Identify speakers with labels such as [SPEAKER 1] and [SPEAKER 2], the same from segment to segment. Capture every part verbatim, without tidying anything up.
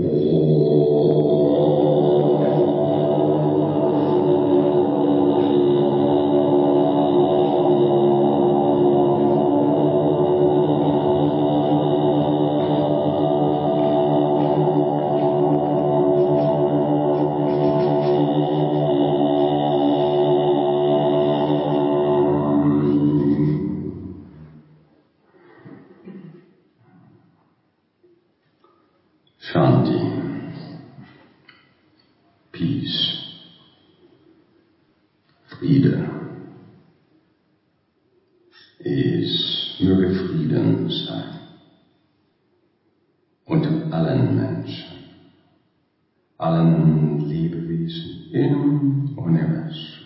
[SPEAKER 1] Shanti, Peace, Friede. Es möge Frieden sein unter allen Menschen, allen Lebewesen im Universum.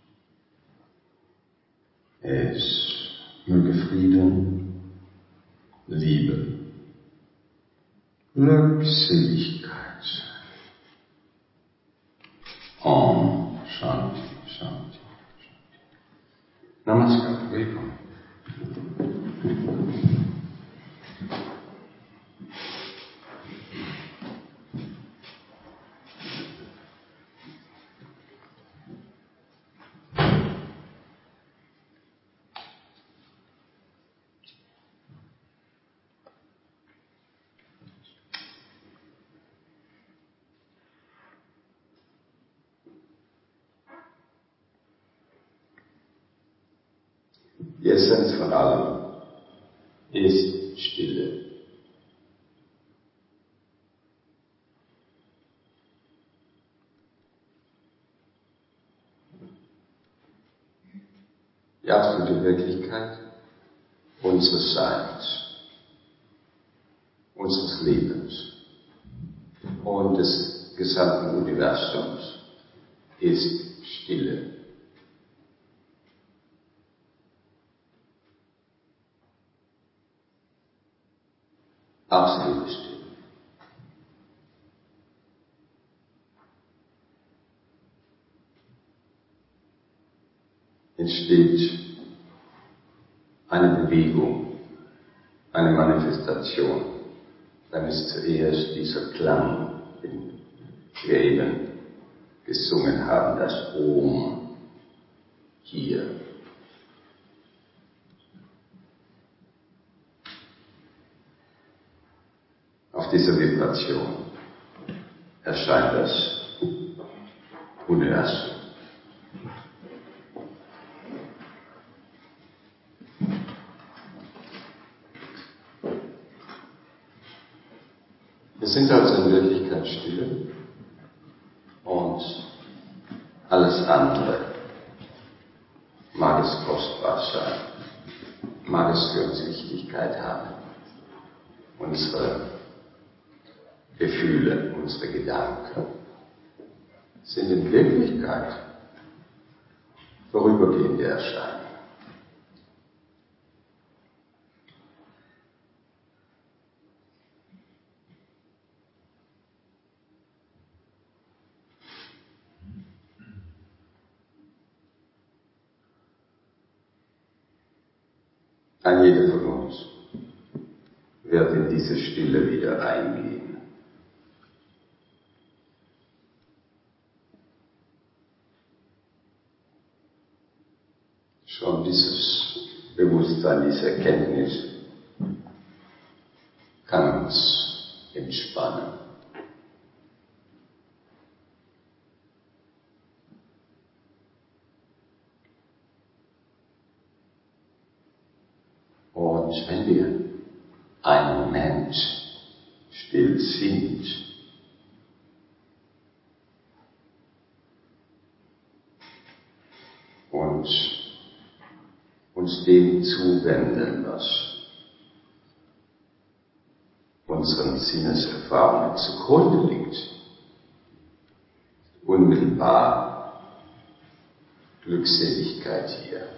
[SPEAKER 1] Es möge Frieden, Liebe, Glückseligkeit sein. Om Shanti, Shanti, Shanti. Namaskar, willkommen.
[SPEAKER 2] Die Essenz von allem ist Stille. Die absolute Wirklichkeit unseres Seins, unseres Lebens und des gesamten Universums ist Stille. Absolute Stille. Entsteht eine Bewegung, eine Manifestation, dann ist zuerst dieser Klang, den wir eben gesungen haben, das Om hier. Auf dieser Vibration erscheint das Universum. Wir sind also in Wirklichkeit stille und alles andere, mag es kostbar sein, mag es für uns Wichtigkeit haben, unsere Gefühle, unsere Gedanken sind in Wirklichkeit vorübergehende Erscheinungen. Ein jeder von uns wird in diese Stille wieder eingehen. Schon dieses Bewusstsein, diese Erkenntnis kann uns entspannen. Und wenn wir einen Moment still sind, und uns dem zuwenden, was unseren Sinneserfahrungen zugrunde liegt, unmittelbar Glückseligkeit hier.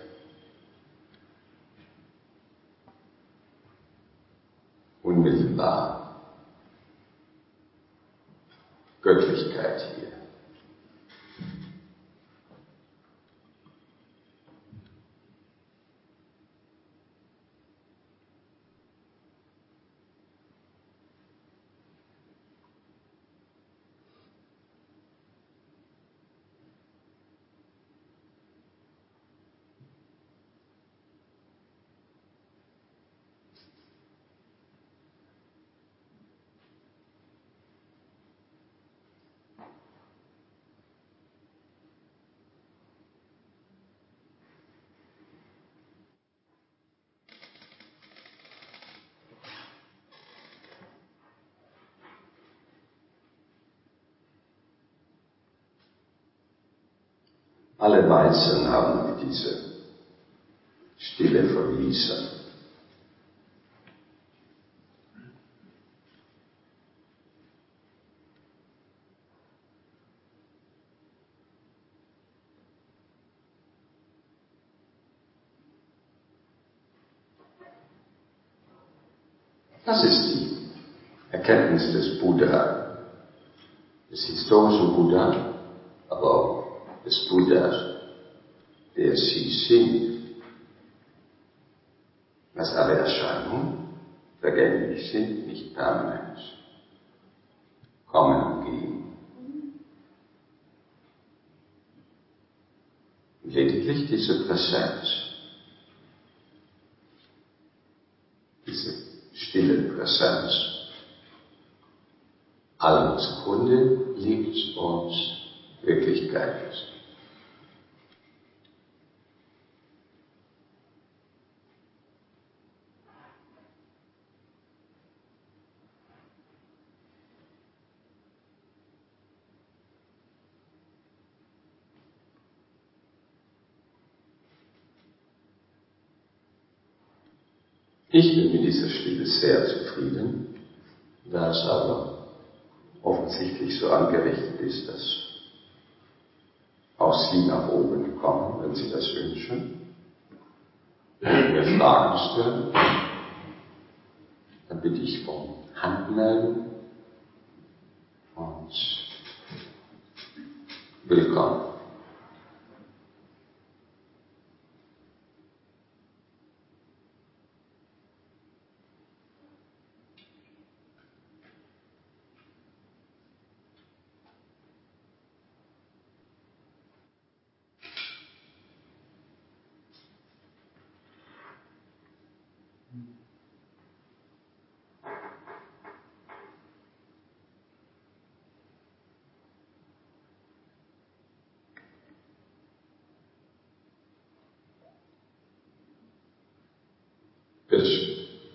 [SPEAKER 2] Unmittelbar Göttlichkeit hier. Alle Weisen haben diese Stille verließen. Das ist die Erkenntnis des Buddha, des historischen Buddha, aber auch des Buddhas, der sie sind, dass alle Erscheinungen vergänglich sind, nicht permanent, kommen und gehen. Und lediglich diese Präsenz, diese stille Präsenz, allen zugrunde liegt und Wirklichkeit ist. Ich bin mit dieser Stille sehr zufrieden, da es aber offensichtlich so angerichtet ist, dass auch Sie nach oben kommen, wenn Sie das wünschen. Wenn wir Fragen stellen, dann bitte ich um Handmelden und willkommen. Bitteschön.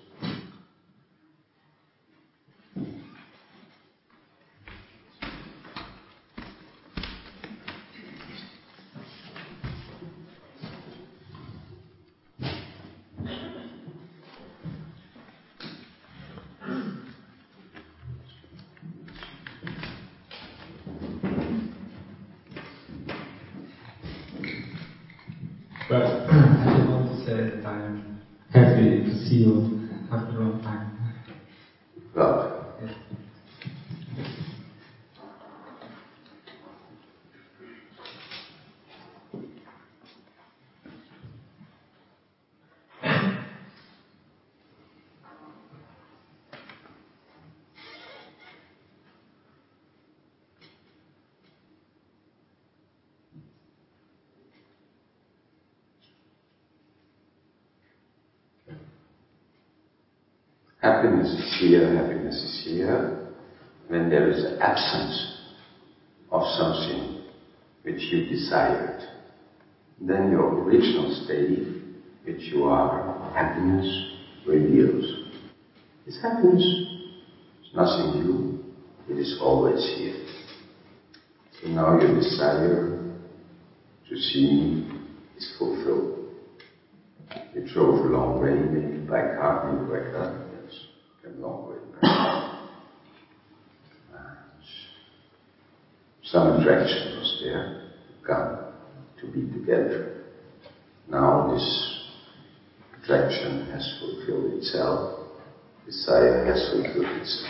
[SPEAKER 3] But I just want to say that I'm happy to see you after a long time.
[SPEAKER 2] Right.
[SPEAKER 3] Yes.
[SPEAKER 2] Happiness is here, happiness is here, when there is an absence of something which you desired. Then your original state, which you are, happiness, reveals. This happiness is nothing new, it is always here. So now your desire to see me is fulfilled. You drove a long way, maybe by car, maybe by car. A long way back. Some attraction was there to come, to be together. Now this attraction has fulfilled itself, desire has fulfilled itself.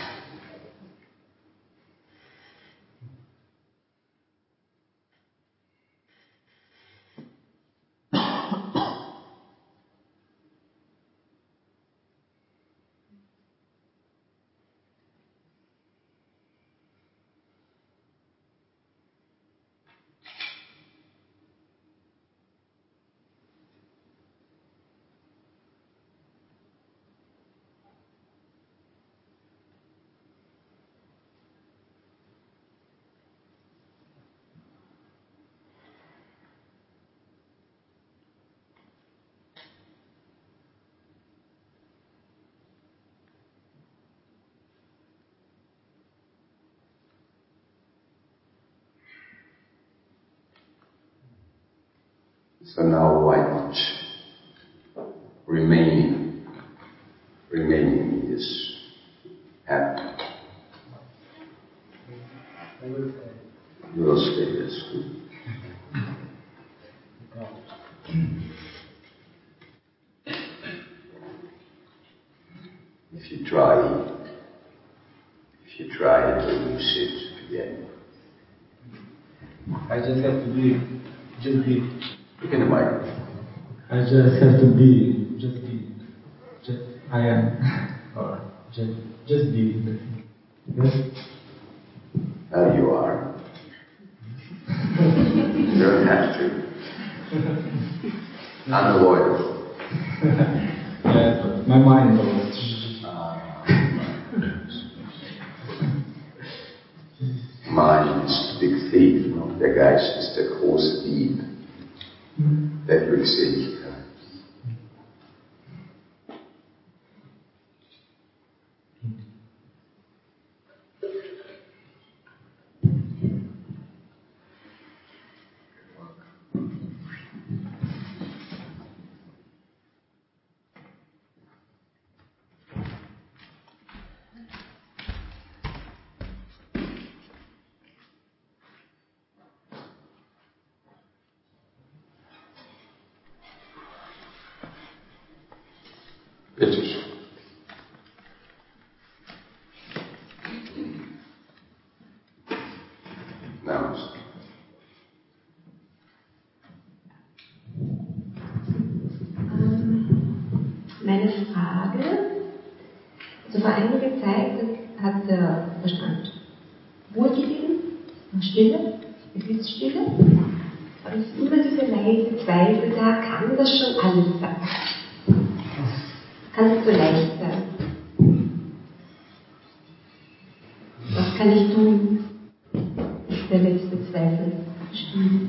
[SPEAKER 2] So now why not remain, remaining in this happy?
[SPEAKER 3] I will say.
[SPEAKER 2] You will stay this good. If you try, if you try to lose it again.
[SPEAKER 3] I just have to be, just be.
[SPEAKER 2] Look in the mic.
[SPEAKER 3] I just have to be, just be, just I am, or just just be. Yes.
[SPEAKER 2] Now you are. You don't have to. Unavoidable.
[SPEAKER 3] Yes, but my mind goes.
[SPEAKER 2] Mind ist the big thief. Der Geist ist der große Dieb der Glückseligkeit. Bitte schön. Namaste.
[SPEAKER 4] Meine Frage, also vor einiger Zeit hat der Verstand Ruhe gegeben, Stille, Gefühlsstille, aber es ist immer diese leise Zweifel da, kann das schon alles sein? Kann es so leicht sein? Was kann ich tun, bis der letzte Zweifel stimmt?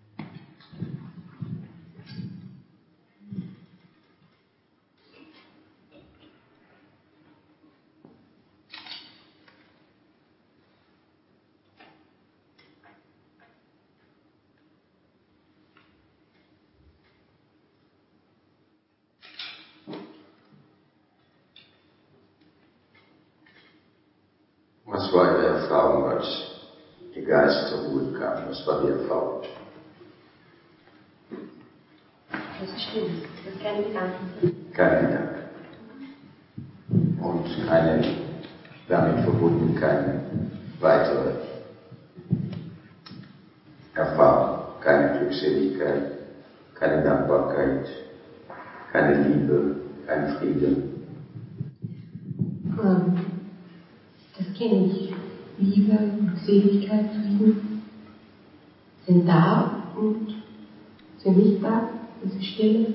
[SPEAKER 2] Was war Ihre Erfahrung, als der Geist zur Ruhe kam? Was war die Erfahrung?
[SPEAKER 4] Das ist still, das ist keine Gedanken sind.
[SPEAKER 2] Keine Gedanken. Und keine, damit verbunden keine weitere Erfahrung. Keine Glückseligkeit, keine Dankbarkeit, keine Liebe, kein Frieden.
[SPEAKER 4] Ähm, das kenne ich. Liebe, Glückseligkeit, Frieden sind da und sind nicht da. Das ist Stille.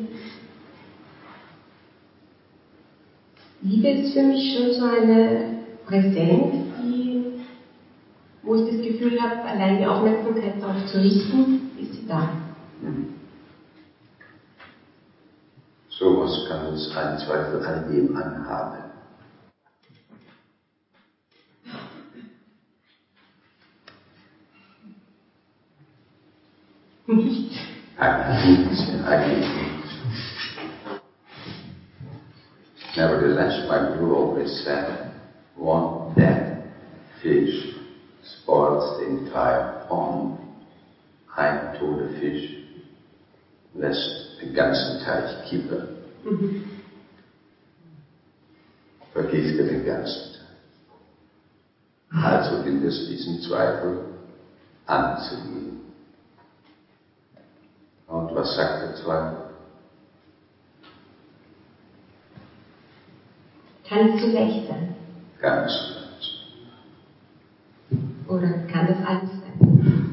[SPEAKER 4] Liebe ist für mich schon so eine Präsenz, die, wo ich das Gefühl habe, allein die Aufmerksamkeit darauf zu richten, ist sie da.
[SPEAKER 2] So was kann uns ein Zweifel an dem anhaben.
[SPEAKER 4] Nicht?
[SPEAKER 2] Eigentlich nicht, eigentlich nicht. Nevertheless, my guru always said, one dead fish spoils the entire pond. Ein toter Fisch lässt den ganzen Teich kippen.
[SPEAKER 4] Mhm.
[SPEAKER 2] Vergiftet den ganzen Teich. Also gilt es, diesen Zweifel anzugehen. Und was sagt der Zweifel?
[SPEAKER 4] Kann es so leicht sein?
[SPEAKER 2] Ganz leicht.
[SPEAKER 4] Oder kann das alles sein?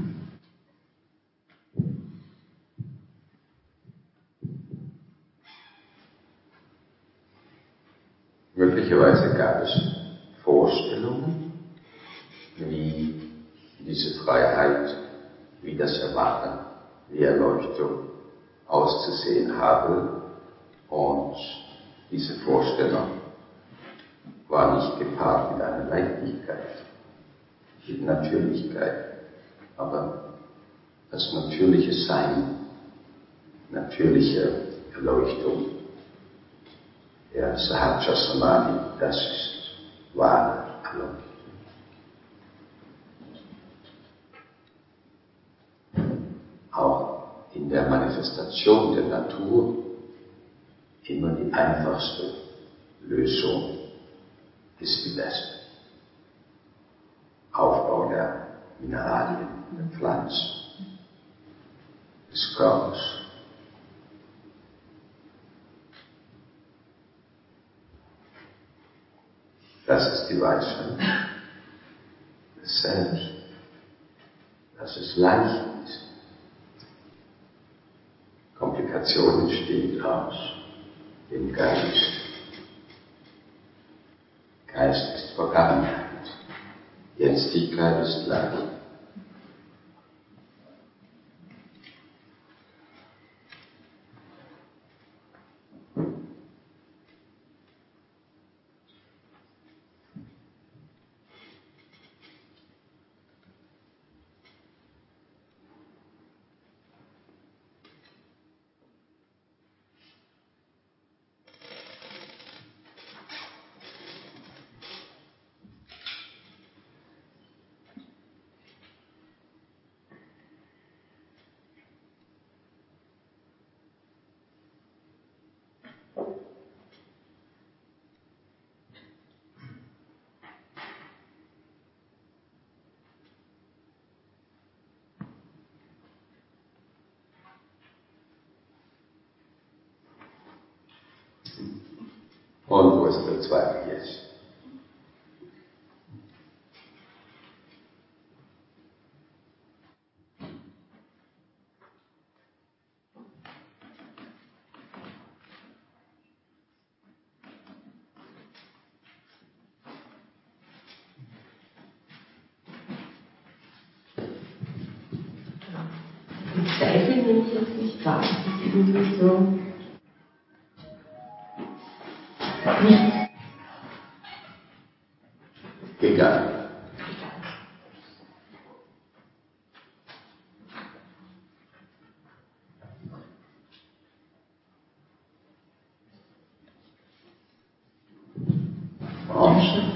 [SPEAKER 2] Möglicherweise gab es Vorstellungen, wie diese Freiheit, wie das Erwachen, wie Erleuchtung auszusehen habe, und diese Vorstellung war nicht gepaart mit einer Leichtigkeit, mit Natürlichkeit, aber das natürliche Sein natürliche Erleuchtung, der Sahaja Samadhi, das ist wahre Erleuchtung. Auch in der Manifestation der Natur immer die einfachste Lösung ist die beste. Aufbau der Mineralien, der Pflanzen, des Körpers. Das ist die Weisheit des Selbst, dass es leicht ist. Komplikation entsteht aus dem Geist. Geist ist Vergangenheit. Jetztigkeit ist leicht. Und wo ist der Zweifel jetzt?
[SPEAKER 4] Die Zweifel nehme ich jetzt nicht wahr. Das ist irgendwie so. Nicht.
[SPEAKER 2] Egal. Oh.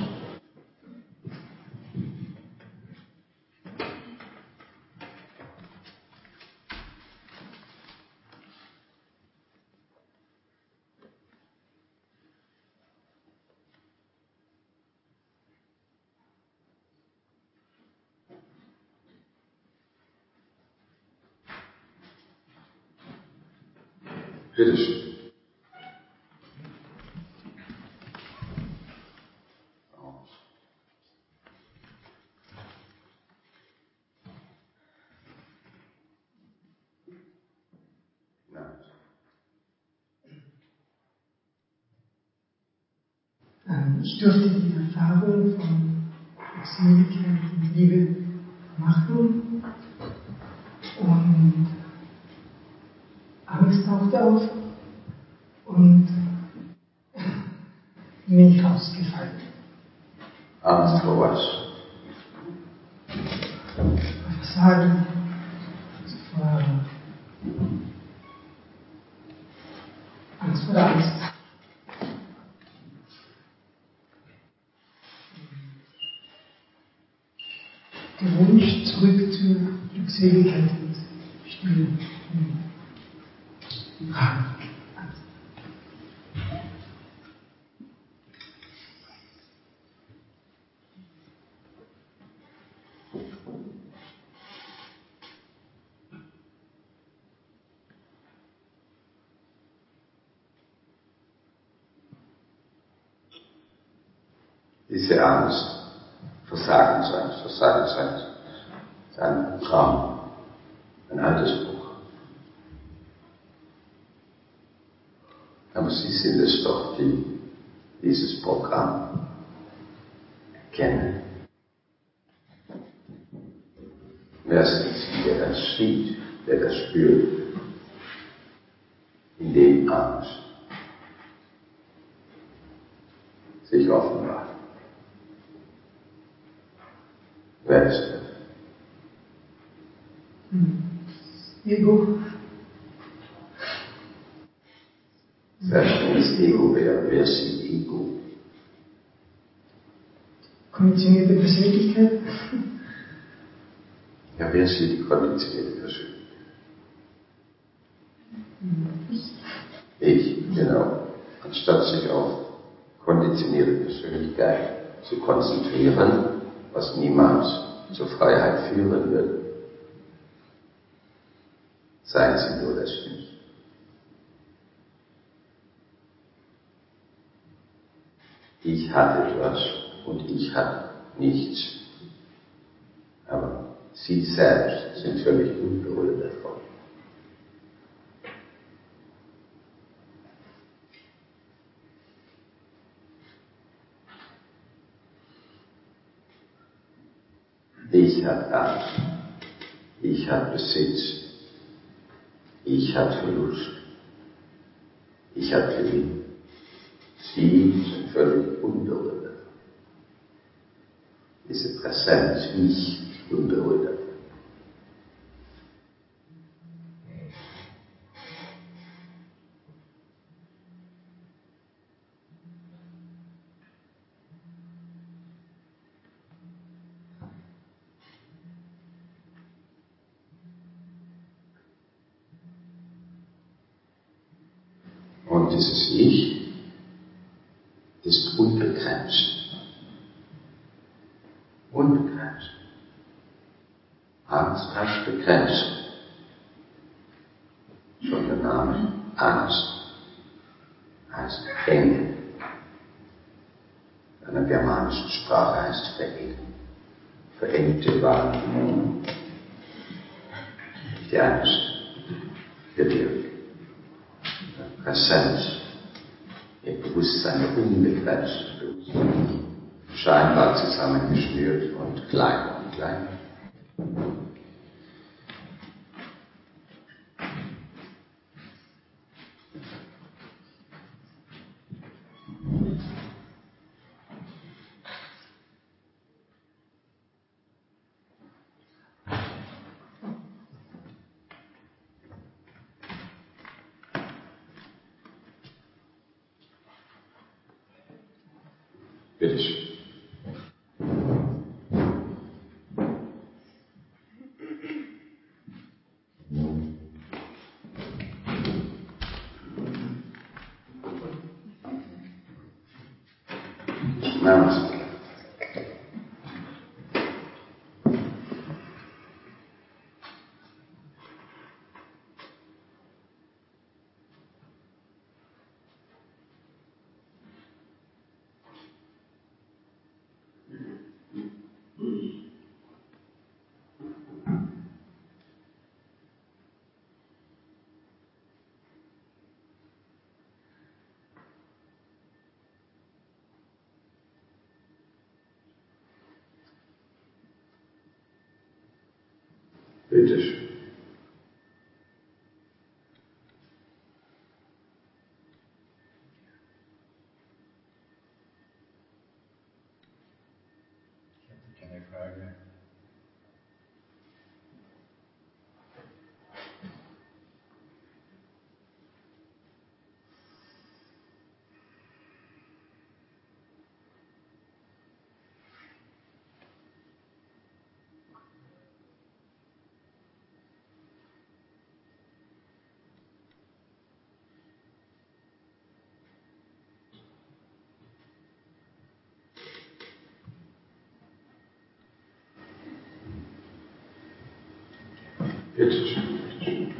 [SPEAKER 2] Bitte schön.
[SPEAKER 5] Ich durfte die Erfahrung von Glückseligkeit und Liebe machen und Angst tauchte auf und bin ich rausgefallen.
[SPEAKER 2] Angst vor was?
[SPEAKER 5] Vor Versagen, vor Angst vor der Angst. Der Wunsch zurück zur Glückseligkeit und Stille und Rahmen.
[SPEAKER 2] Diese Angst, Versagensangst, Versagensangst, ist ein Programm, ein altes Programm. Aber Sie sind es doch, die dieses Programm erkennen. Wer sind Sie, der das sieht, der das spürt, in dem Angst sich offenbart? Wer ist das?
[SPEAKER 5] Ego.
[SPEAKER 2] Selbst wenn es Ego wäre, wer ist die Ego?
[SPEAKER 5] Konditionierte Persönlichkeit.
[SPEAKER 2] Ja, wer ist die konditionierte Persönlichkeit?
[SPEAKER 4] Ich.
[SPEAKER 2] Ich, genau. Anstatt sich auf konditionierte Persönlichkeit zu konzentrieren, was niemals zur Freiheit führen wird, seien Sie nur das Ich. Ich hatte etwas und ich hatte nichts. Aber Sie selbst sind völlig unberührt davon. Ich hat Angst. Ich hat Besitz. Ich hat Verlust. Ich hat Gewinn. Sie sind völlig unberührt davon. Diese Präsenz, ich, unberührt davon. Und dieses Ich ist unbegrenzt. Unbegrenzt. Angst heißt begrenzt. Schon der Name Angst heißt eng. In einer germanischen Sprache heißt verengen. Verengte Wahrnehmung. Die Angst wird ihr Präsenz, ihr Bewusstsein, ihr unbegrenztes Bewusstsein, scheinbar zusammengeschnürt und kleiner und kleiner. Bitte schön. Namaste. Bitte schön.
[SPEAKER 6] Ich hätte keine Frage.
[SPEAKER 2] Bitte schön. Bitte schön.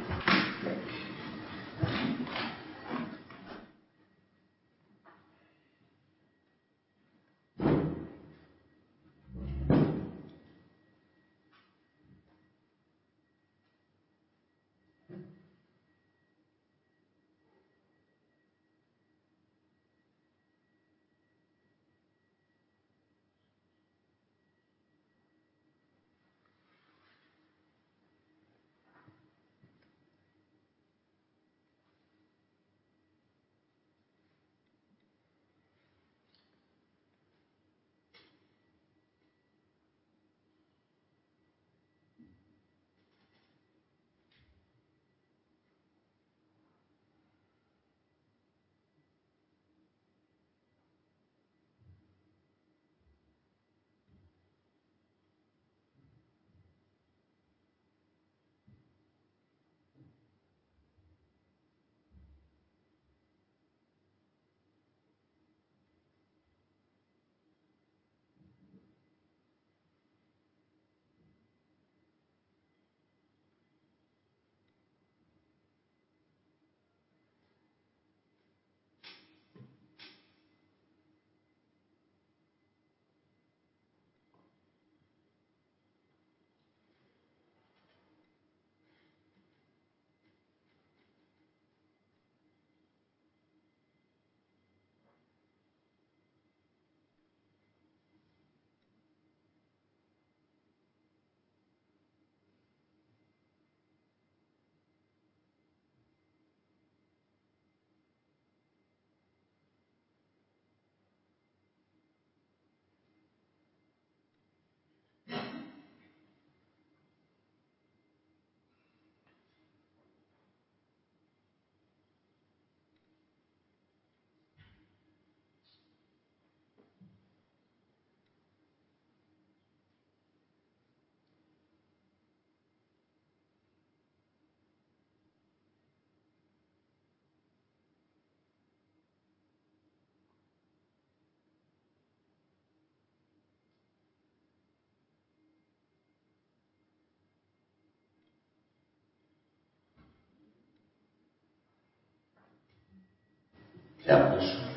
[SPEAKER 1] Ja, das schon.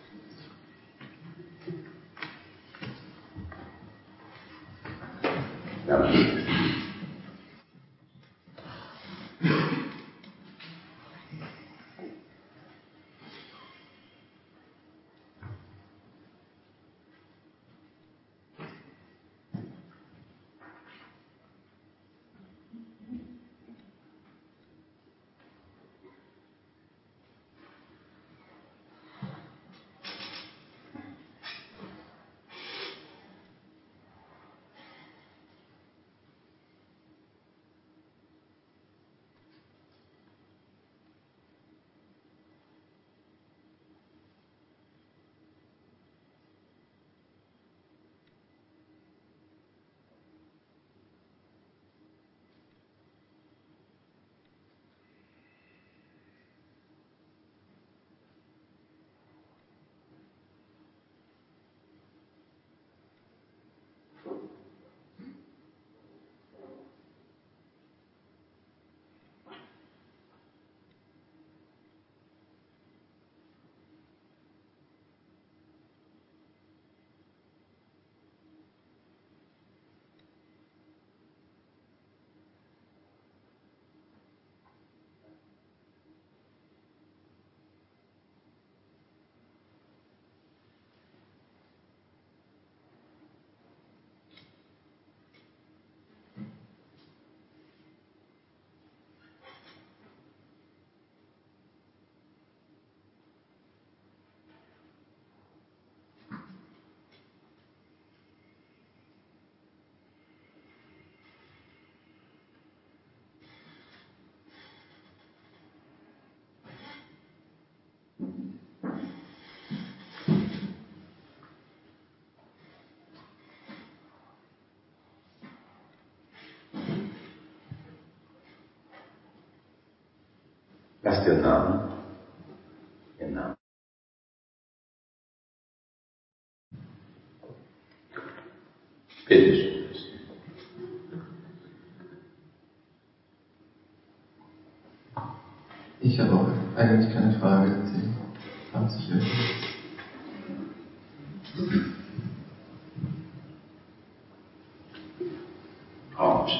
[SPEAKER 1] Ja. Was ist Ihr Name? Ihr Name. Bitte schön.
[SPEAKER 7] Ich habe auch eigentlich keine Frage. Sie haben sich erledigt.
[SPEAKER 1] Ouch.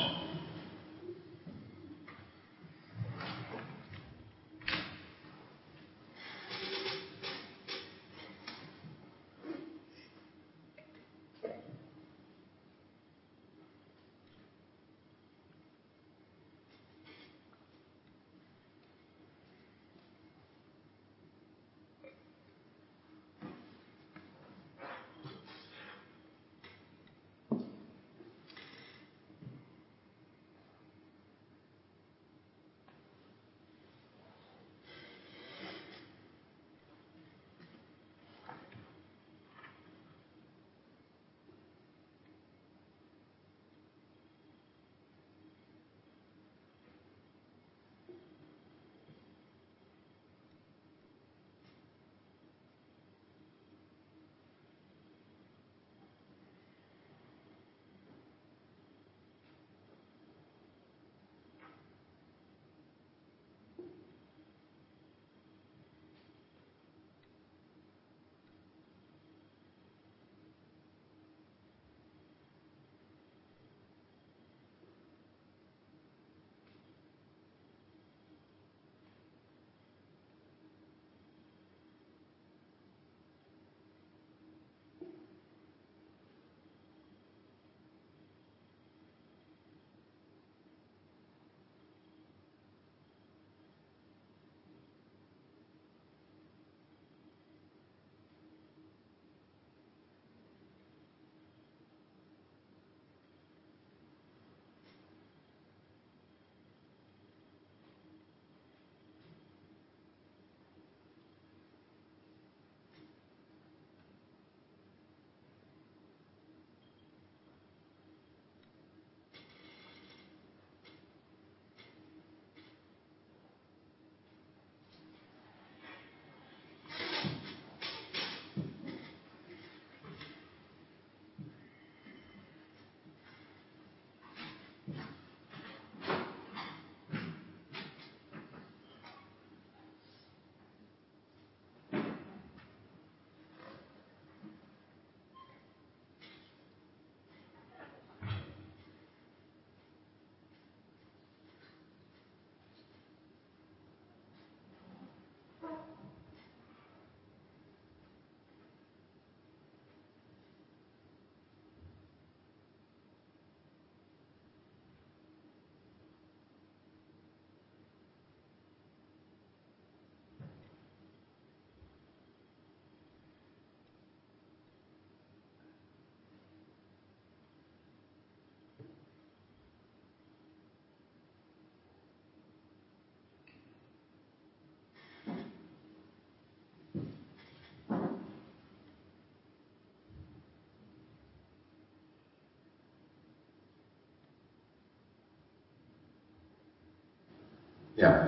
[SPEAKER 2] Ja.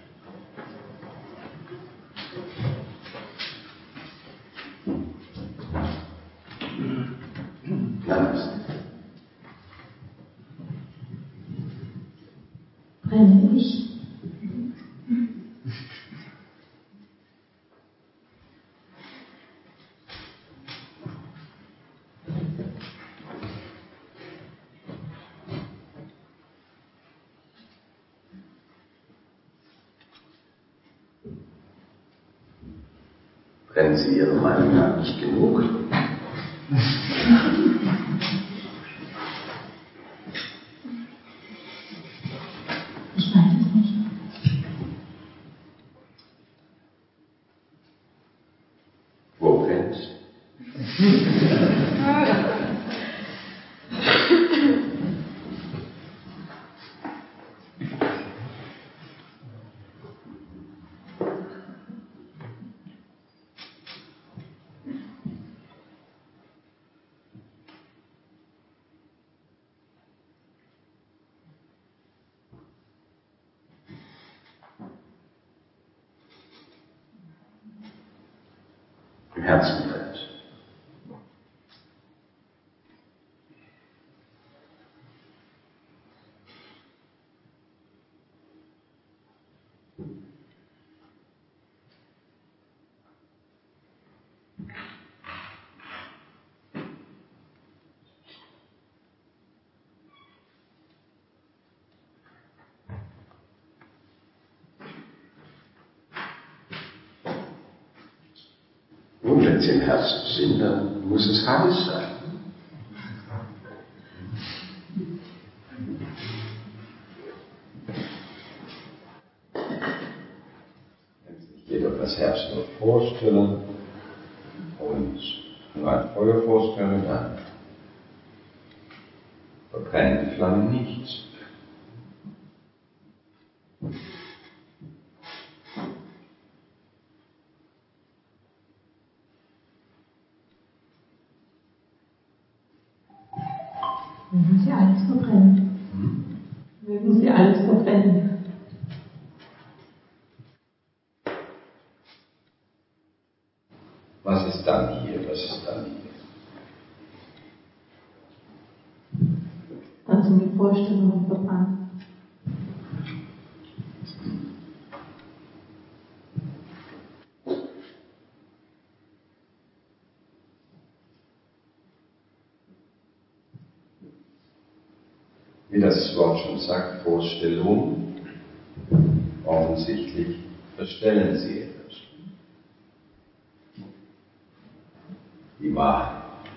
[SPEAKER 2] Namaste.
[SPEAKER 4] Brenne ich?
[SPEAKER 2] Brennen Sie Ihrer Meinung nach nicht genug?
[SPEAKER 4] Ich weiß es nicht.
[SPEAKER 2] Wo brennt's? Im Herzen brennt. Nun, wenn Sie im Herzen sind, dann muss es heiß sein. Wenn sich jeder das Herz nur vorstellen und nur ein Feuer vorstellen, dann verbrennen die Flammen nichts.
[SPEAKER 4] Mögen Sie alles verbrennen. Hm? Mögen Sie alles verbrennen.
[SPEAKER 2] Was ist dann hier? Was ist dann hier?
[SPEAKER 4] Dann sind die Vorstellungen verbrannt.
[SPEAKER 2] Wie das Wort schon sagt, Vorstellung, offensichtlich verstellen Sie etwas. Die Wahrheit.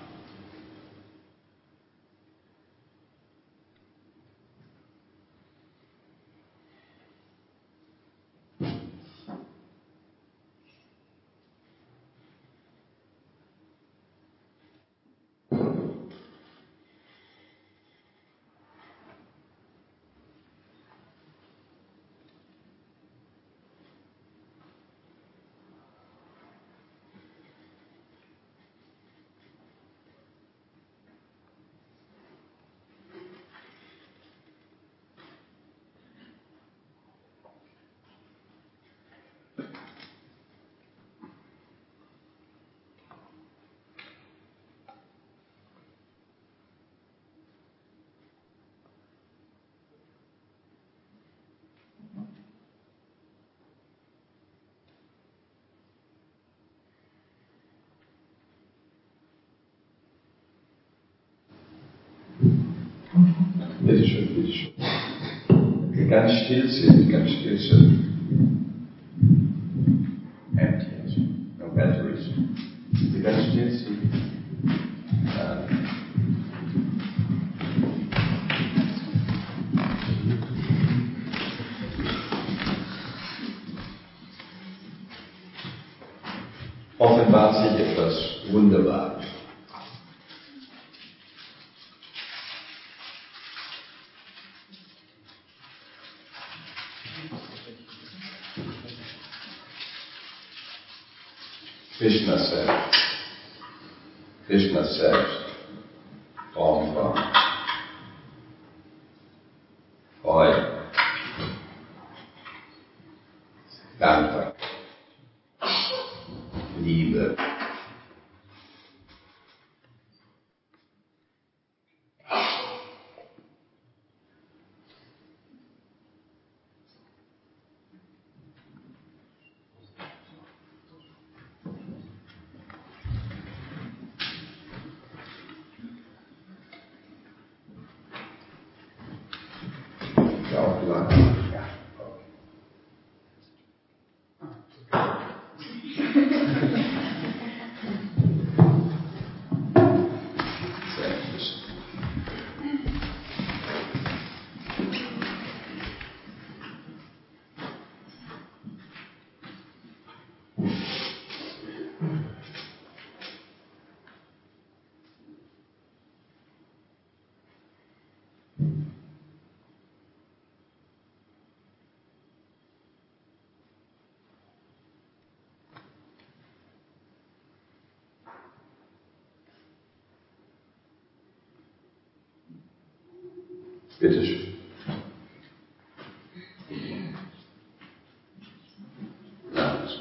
[SPEAKER 2] Bitte schön, bitte schön. Ganz still sind, ganz still sind. Empty, also. No batteries. Die ganz still sind. Ja. Offenbart sich etwas Wunderbares. Krishna selbst, Krishna selbst, Form von Freude, Liebe. Auch lang. Ja. Sehr gut. Bitte schön. Laut.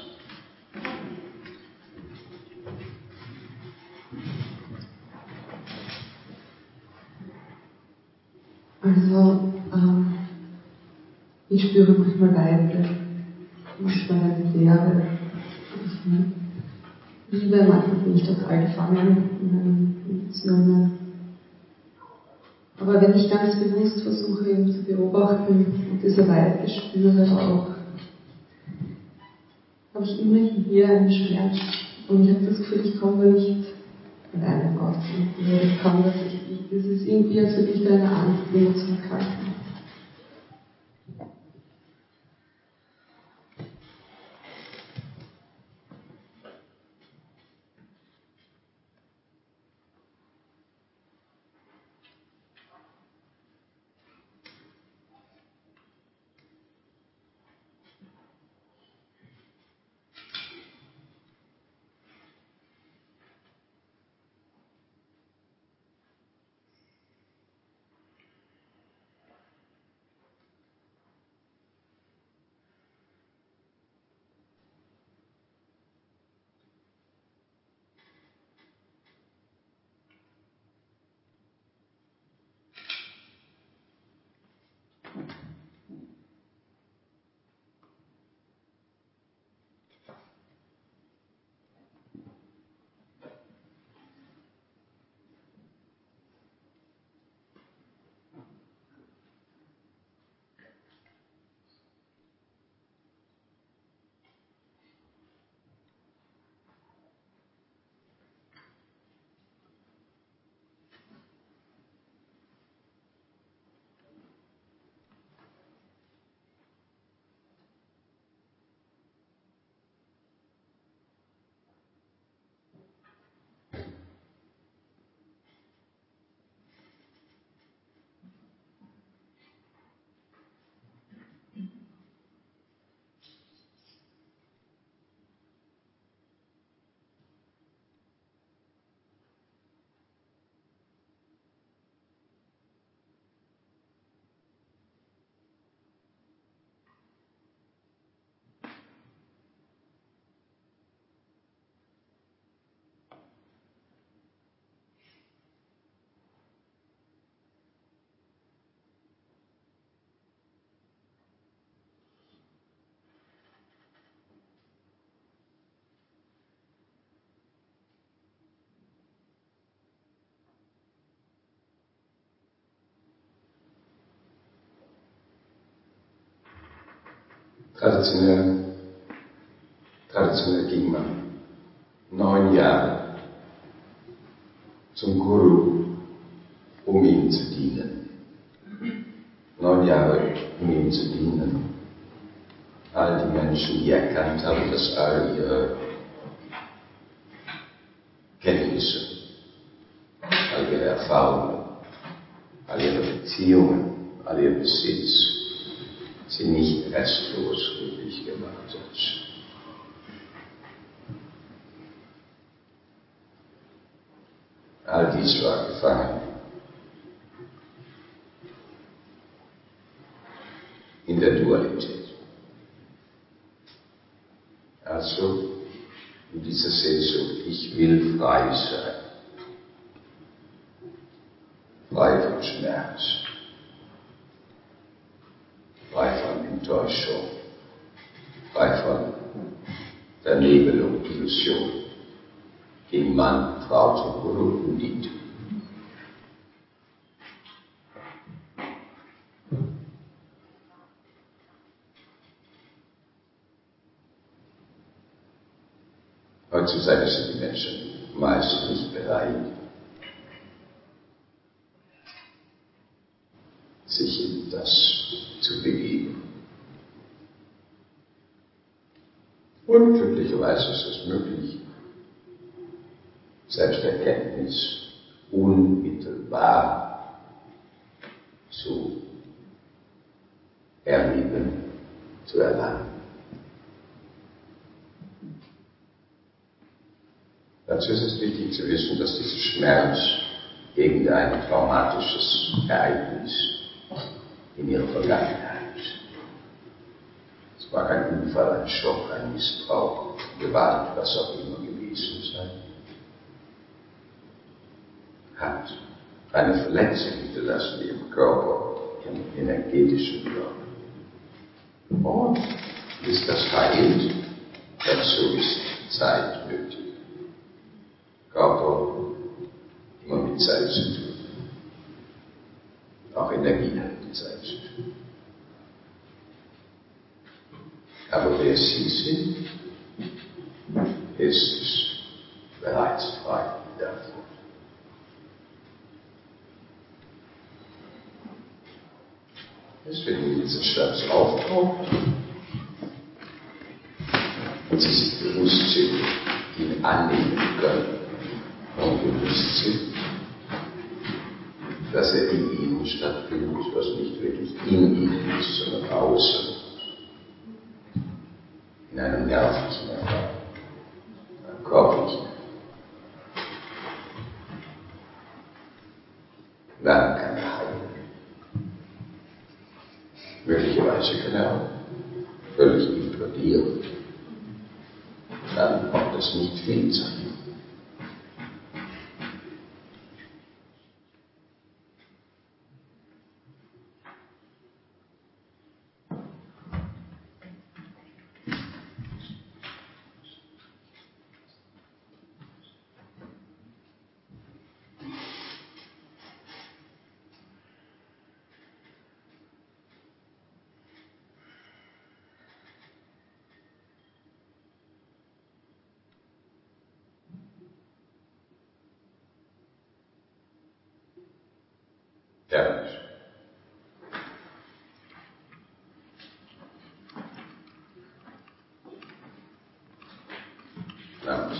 [SPEAKER 5] Also, ähm, ich spüre manchmal Weite, manchmal eine Leere, manchmal Liebe, manchmal bin ich total gefangen in meinen Emotionen. Aber wenn ich ganz bewusst versuche, ihn zu beobachten und diese Weite spüre auch, habe ich immer hier einen Schmerz. Und ich habe das Gefühl, ich komme da nicht alleine raus. Und ich kann das, ich, ich, es ist irgendwie, als würde mich da eine Angst immer zurückhalten.
[SPEAKER 2] Traditionell, traditionell ging man neun Jahre zum Guru, um ihm zu dienen. Neun Jahre, um ihm zu dienen. All die Menschen, die erkannt haben, dass all ihre Kenntnisse, all ihre Erfahrungen, all ihre Beziehungen, all ihr Besitz sie nicht restlos glücklich gemacht hat. All dies war gefangen in der Dualität. Also, um die dieser Sehnsucht, ich will frei sein. Frei von Schmerz. Frei von Enttäuschung. Frei von Vernebelung, Illusion. Gegen Mann, Frau zum Produkten dient. Heutzutage sind die Menschen meist nicht bereit, sich in das zu begeben. Und glücklicherweise ist es möglich, Selbsterkenntnis unmittelbar zu erleben, zu erlangen. Dazu ist es wichtig zu wissen, dass dieser Schmerz irgendein traumatisches Ereignis in ihrer Vergangenheit, es mag ein Unfall, ein Schock, ein Missbrauch, Gewalt, was auch immer gewesen sein, hat eine Verletzung hinterlassen im Körper, im energetischen Körper. Und bis das heilt, dazu ist Zeit nötig. Körper immer mit Zeit zu tun. Auch Energie hat mit Zeit zu tun. Aber wer sie sind, ist bereits frei davon. Deswegen dieser Schmerz auftaucht und sie sich bewusst sind, ihn annehmen können. Und bewusst sind, dass er in ihnen stattfindet, was nicht wirklich in ihnen ist, sondern außen, in einem nervlichen Erfahrung, einem körperlichen. Dann kann er heilen. Möglicherweise kann er auch völlig implodieren. Dann braucht es nicht viel Zeit. Ja. Ja.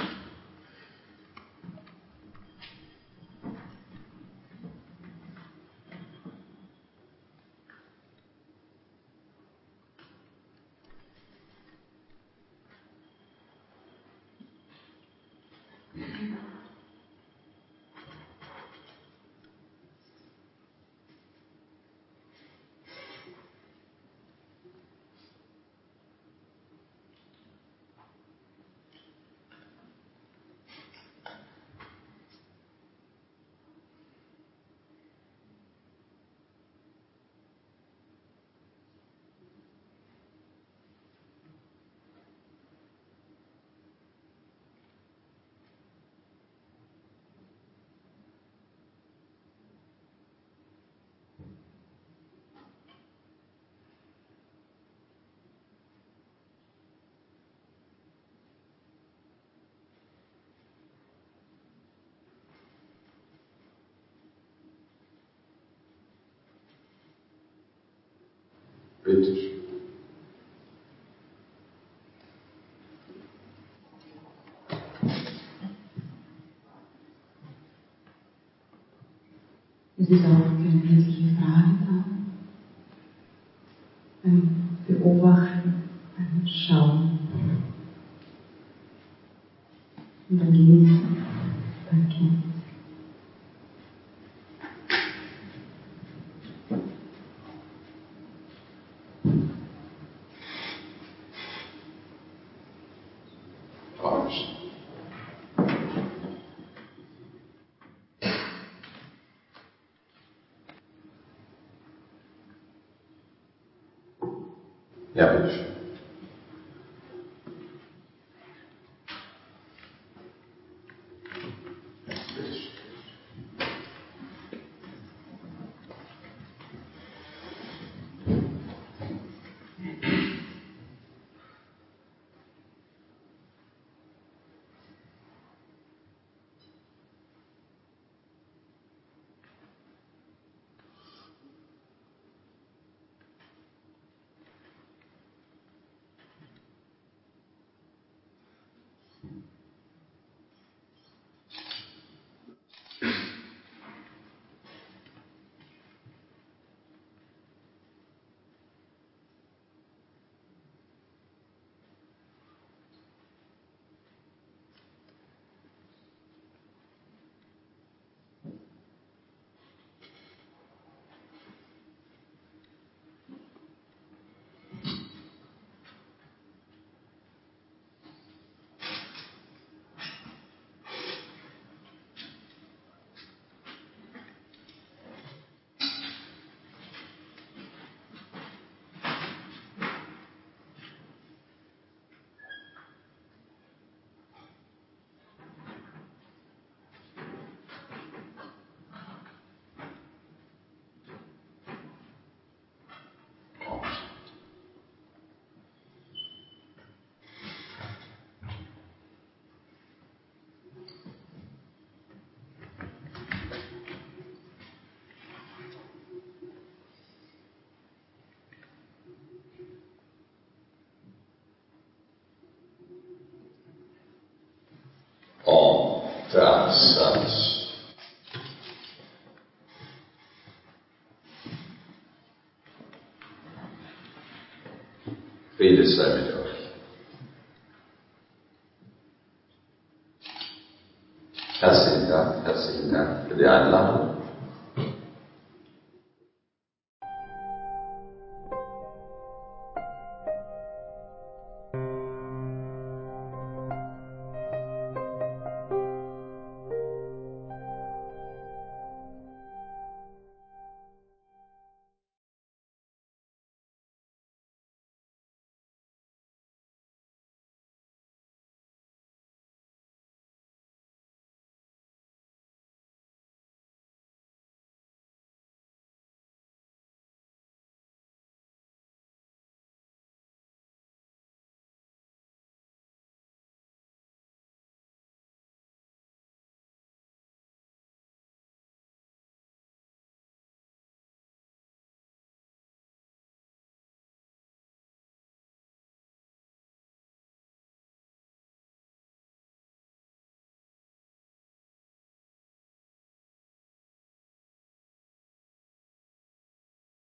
[SPEAKER 2] Bitte schön.
[SPEAKER 5] Es ist auch keine wirkliche Frage da. Ein Beobachten, ein Schauen. Und ein Genießen, ein Kind.
[SPEAKER 2] emotion. Ja, bitteschön. Om Tat Sat. Friede sei mit euch. Herzlichen Dank, herzlichen Dank für die Einladung.